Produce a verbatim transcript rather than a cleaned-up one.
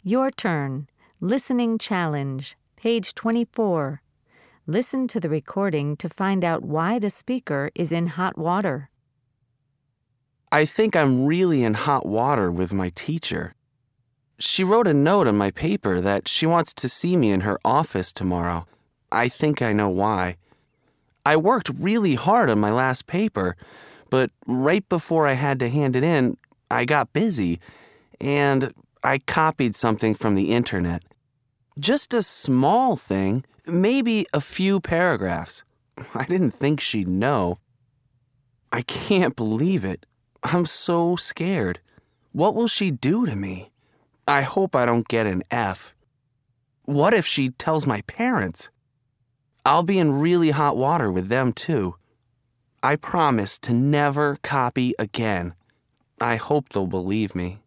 Your turn. Listening challenge, page twenty-four. Listen to the recording to find out why the speaker is in hot water. I think I'm really in hot water with my teacher. She wrote a note on my paper that she wants to see me in her office tomorrow. I think I know why. I worked really hard on my last paper, but right before I had to hand it in, I got busy, and I copied something from the internet. Just a small thing, maybe a few paragraphs. I didn't think she'd know. I can't believe it. I'm so scared. What will she do to me? I hope I don't get an F. What if she tells my parents? I'll be in really hot water with them too. I promise to never copy again. I hope they'll believe me.